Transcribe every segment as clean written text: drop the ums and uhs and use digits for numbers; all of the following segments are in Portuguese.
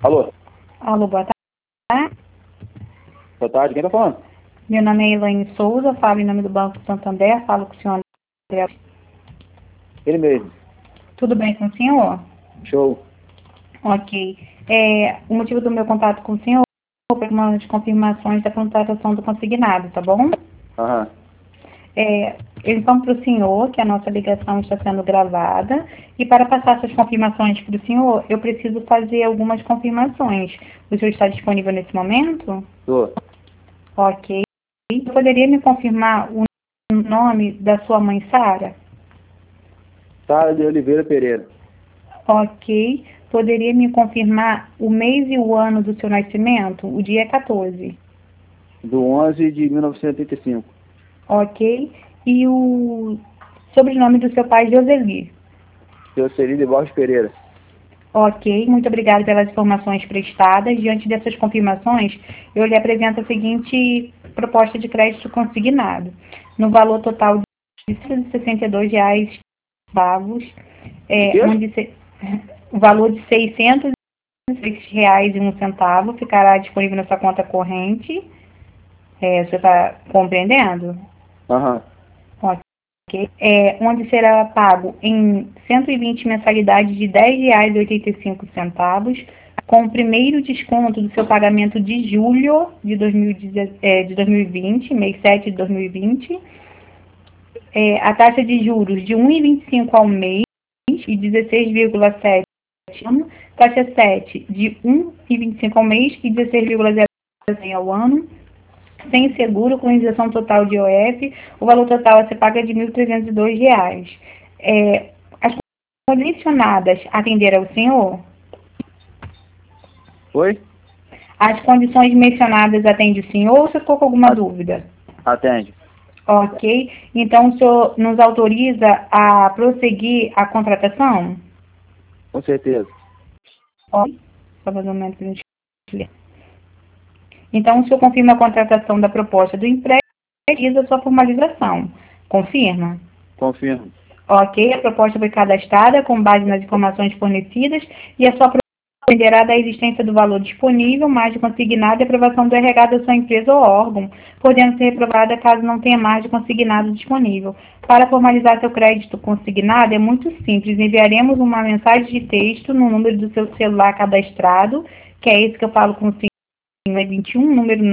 Alô? Alô, boa tarde. Boa tarde, quem tá falando? Meu nome é Elaine Souza, falo em nome do Banco Santander, falo com o senhor André. Ele mesmo. Tudo bem com o senhor? Show. Ok. O motivo do meu contato com o senhor é para umas confirmações da contratação do consignado, tá bom? Aham. Então, para o senhor, que a nossa ligação está sendo gravada, e para passar essas confirmações para o senhor, eu preciso fazer algumas confirmações. O senhor está disponível nesse momento? Tô. Ok. Poderia me confirmar o nome da sua mãe, Sara? Sara de Oliveira Pereira. Ok. Poderia me confirmar o mês e o ano do seu nascimento? O dia é 14. Do 11 de 1985. Ok. E o sobrenome do seu pai, Joseli? Jocely de Borges Pereira. Ok. Muito obrigada pelas informações prestadas. Diante dessas confirmações, eu lhe apresento a seguinte proposta de crédito consignado. No valor total de R$ 162 pagos, quê? o valor de R$ 606,01 ficará disponível na sua conta corrente. Você está compreendendo? Aham. Ok. Onde será pago em 120 mensalidades de R$ 10,85, com o primeiro desconto do seu pagamento de julho de 2020, mês 7 de 2020. A taxa de juros de 1,25 ao mês e 16,7 ano, taxa 7 de 1,25 ao mês e 16,0 ao ano, sem seguro, com isenção total de IOF, o valor total a ser pago é de R$ 1.302. As condicionadas atenderam ao senhor? Oi? As condições mencionadas atende o senhor ou você ficou com alguma dúvida? Atende. Ok. Então, o senhor nos autoriza a prosseguir a contratação? Com certeza. Ok. Só mais um momento para a gente ler. Então, o senhor confirma a contratação da proposta do empréstimo e realiza a sua formalização. Confirma? Confirmo. Ok, a proposta foi cadastrada com base nas informações fornecidas e a sua proposta dependerá da existência do valor disponível, margem consignada e aprovação do RH da sua empresa ou órgão, podendo ser reprovada caso não tenha margem consignado disponível. Para formalizar seu crédito consignado é muito simples, enviaremos uma mensagem de texto no número do seu celular cadastrado, que é esse que eu falo com o senhor, 21, número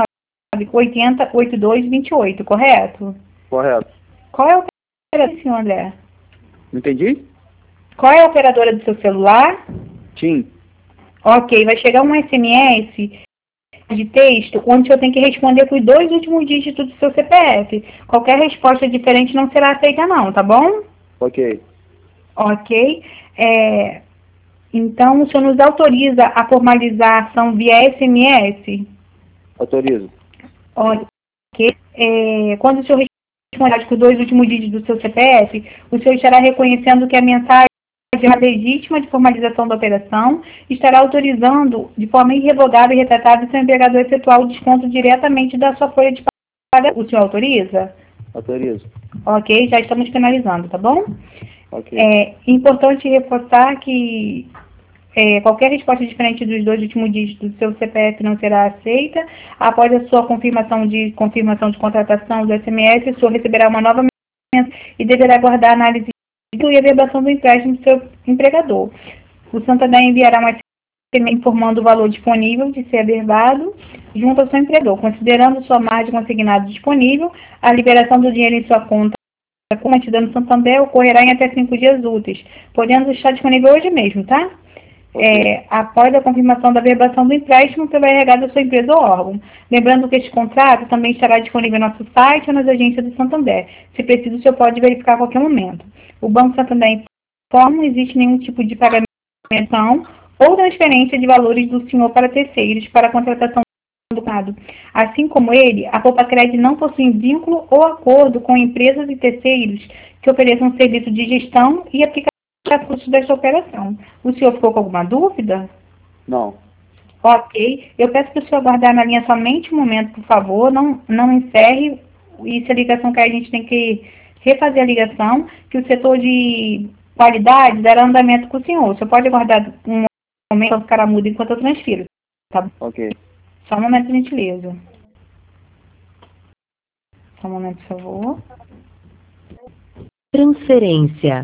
990808228, correto? Correto. Qual é o operador, senhor André? Não entendi? Qual é a operadora do seu celular? Tim. Ok, vai chegar um SMS de texto onde o senhor tem que responder com os 2 últimos dígitos do seu CPF. Qualquer resposta diferente não será aceita não, tá bom? Ok. Ok. Então, o senhor nos autoriza a formalizar a ação via SMS? Autorizo. Ok. Quando o senhor responder com os 2 últimos dígitos do seu CPF, o senhor estará reconhecendo que a mensagem é legítima de formalização da operação, estará autorizando de forma irrevogável e retratada o seu empregador efetuar o desconto diretamente da sua folha de pagamento. O senhor autoriza? Autorizo. Ok, já estamos finalizando, tá bom? Ok. É importante reforçar que qualquer resposta diferente dos 2 últimos dígitos do seu CPF não será aceita. Após a sua confirmação de contratação do SMS, o senhor receberá uma nova mensagem e deverá aguardar a análise e a verbação do empréstimo do seu empregador. O Santander enviará um SMS informando o valor disponível de ser averbado junto ao seu empregador. Considerando sua margem consignada disponível, a liberação do dinheiro em sua conta com a entidade do Santander ocorrerá em até 5 dias úteis, podendo estar disponível hoje mesmo, tá? Após a confirmação da verbação do empréstimo pelo RH da sua empresa ou órgão. Lembrando que este contrato também estará disponível no nosso site ou nas agências do Santander. Se preciso, o senhor pode verificar a qualquer momento. O Banco Santander informa não existe nenhum tipo de pagamento ou transferência de valores do senhor para terceiros para a contratação do contrato. Assim como ele, a Poupa-Cred não possui vínculo ou acordo com empresas e terceiros que ofereçam serviço de gestão e aplicação custos desta operação. O senhor ficou com alguma dúvida? Não. Ok. Eu peço para o senhor aguardar na linha somente um momento, por favor. Não encerre. E se a ligação cair, a gente tem que refazer a ligação, que o setor de qualidade dará andamento com o senhor. O senhor pode aguardar um momento ficará mudo enquanto eu transfiro. Tá bom? Ok. Só um momento, gentileza. Só um momento, por favor. Transferência.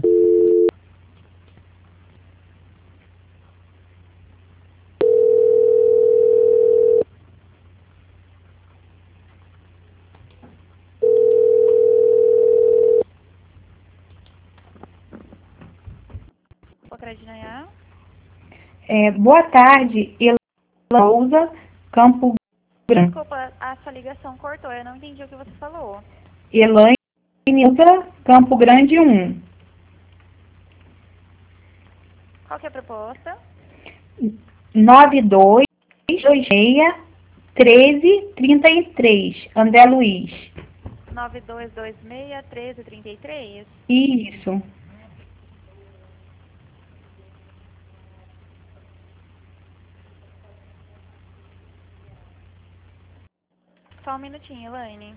Boa tarde, Elza Campo Grande. Desculpa, a sua ligação cortou, eu não entendi o que você falou. Elaine Elza Campo Grande 1. Qual que é a proposta? 9226-1333, André Luiz. 9226-1333? Isso. Só um minutinho, Elaine.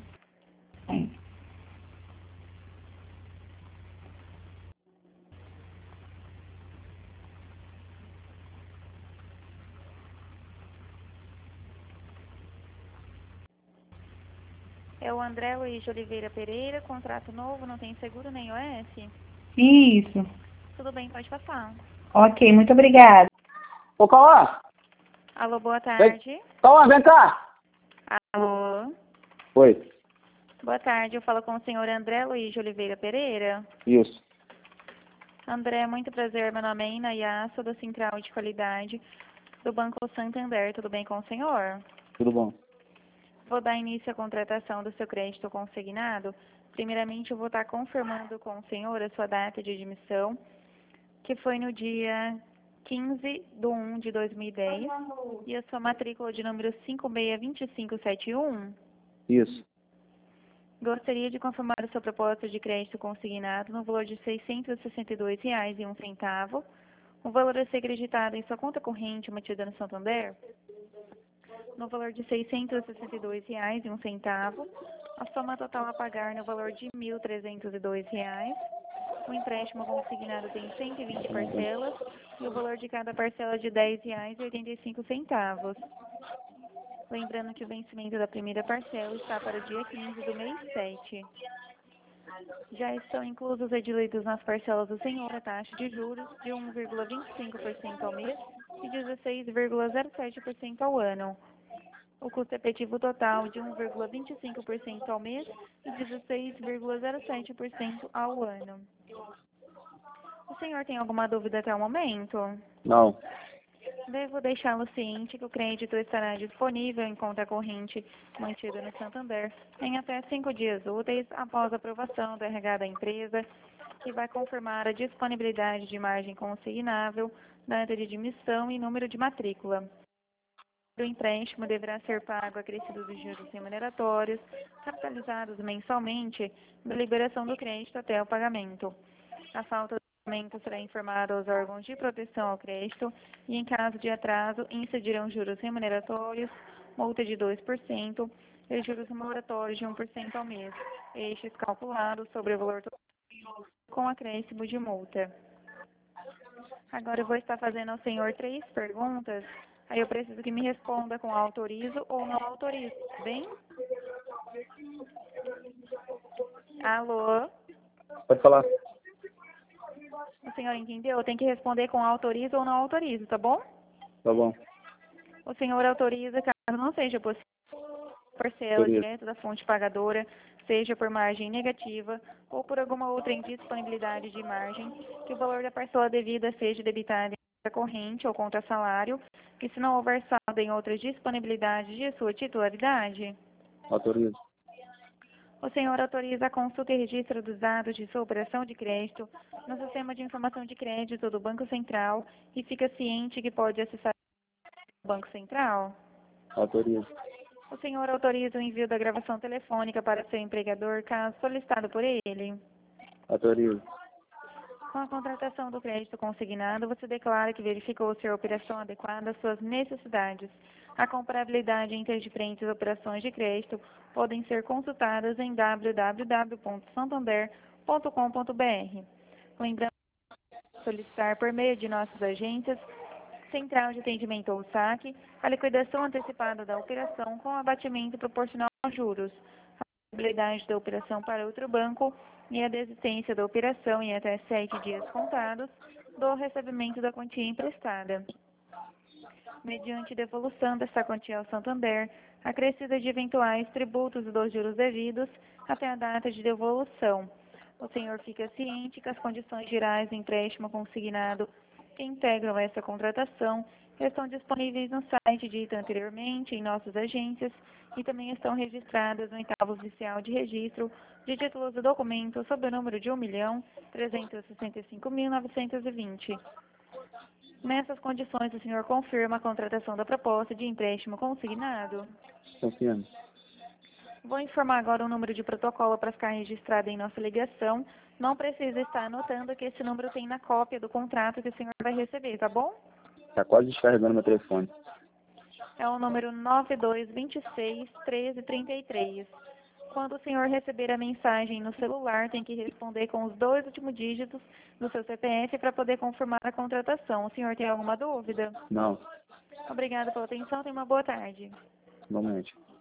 É o André Luiz de Oliveira Pereira, contrato novo, não tem seguro nem OS? Isso. Tudo bem, pode passar. Ok, muito obrigada. Ô, Cauã! Alô, boa tarde. Cauã, vem cá! Alô, Oi. boa tarde, eu falo com o senhor André Luiz de Oliveira Pereira. Isso. André, muito prazer, meu nome é Inaya, sou da Central de Qualidade do Banco Santander, tudo bem com o senhor? Tudo bom. Vou dar início à contratação do seu crédito consignado. Primeiramente, eu vou estar confirmando com o senhor a sua data de admissão, que foi no dia 15/1/2010, e a sua matrícula de número 562571. Isso. Gostaria de confirmar a sua proposta de crédito consignado no valor de R$ 662,01. O valor a ser acreditado em sua conta corrente mantida no Santander, no valor de R$ 662,01. A soma total a pagar no valor de R$ 1.302. O empréstimo consignado tem 120 parcelas e o valor de cada parcela é de R$ 10,85. Lembrando que o vencimento da primeira parcela está para o dia 15 do mês 7. Já estão inclusos e diluídos nas parcelas do senhor a taxa de juros de 1,25% ao mês e 16,07% ao ano. O custo efetivo total de 1,25% ao mês e 16,07% ao ano. O senhor tem alguma dúvida até o momento? Não. Devo deixá-lo ciente que o crédito estará disponível em conta corrente mantida no Santander em até 5 dias úteis após a aprovação do RH da empresa, que vai confirmar a disponibilidade de margem consignável, data de admissão e número de matrícula. O empréstimo deverá ser pago acrescido dos juros remuneratórios, capitalizados mensalmente, da liberação do crédito até o pagamento. A falta do pagamento será informada aos órgãos de proteção ao crédito e, em caso de atraso, incidirão juros remuneratórios, multa de 2% e juros moratórios de 1% ao mês, estes calculados sobre o valor total com acréscimo de multa. Agora eu vou estar fazendo ao senhor 3 perguntas. Aí eu preciso que me responda com autorizo ou não autorizo, tá bem? Alô? Pode falar. O senhor entendeu? Tem que responder com autorizo ou não autorizo, tá bom? Tá bom. O senhor autoriza caso não seja possível parcela Autorizo. direto da fonte pagadora, seja por margem negativa ou por alguma outra indisponibilidade de margem, que o valor da parcela devida seja debitado em conta corrente ou conta salário, e se não houver saldo em outras disponibilidades de sua titularidade. Autorizo. O senhor autoriza a consulta e registro dos dados de sua operação de crédito no sistema de informação de crédito do Banco Central e fica ciente que pode acessar o Banco Central? Autorizo. O senhor autoriza o envio da gravação telefônica para seu empregador, caso solicitado por ele? Autorizo. Com a contratação do crédito consignado, você declara que verificou ser a operação adequada às suas necessidades. A comparabilidade entre as diferentes operações de crédito podem ser consultadas em www.santander.com.br. Lembrando que solicitar por meio de nossas agências Central de atendimento ao saque, a liquidação antecipada da operação com abatimento proporcional aos juros, a possibilidade da operação para outro banco e a desistência da operação em até 7 dias contados do recebimento da quantia emprestada. Mediante devolução desta quantia ao Santander, acrescida de eventuais tributos e dos juros devidos até a data de devolução. O senhor fica ciente que as condições gerais do empréstimo consignado que integram essa contratação estão disponíveis no site dito anteriormente em nossas agências e também estão registradas no oitavo oficial de registro de títulos e documentos sob o número de 1.365.920. Nessas condições, o senhor confirma a contratação da proposta de empréstimo consignado? Confirmo. Vou informar agora o número de protocolo para ficar registrado em nossa ligação. Não precisa estar anotando que esse número tem na cópia do contrato que o senhor vai receber, tá bom? Tá quase descarregando meu telefone. É o número 9226-1333. Quando o senhor receber a mensagem no celular, tem que responder com os 2 últimos dígitos do seu CPF para poder confirmar a contratação. O senhor tem alguma dúvida? Não. Obrigada pela atenção, tenha uma boa tarde. Igualmente.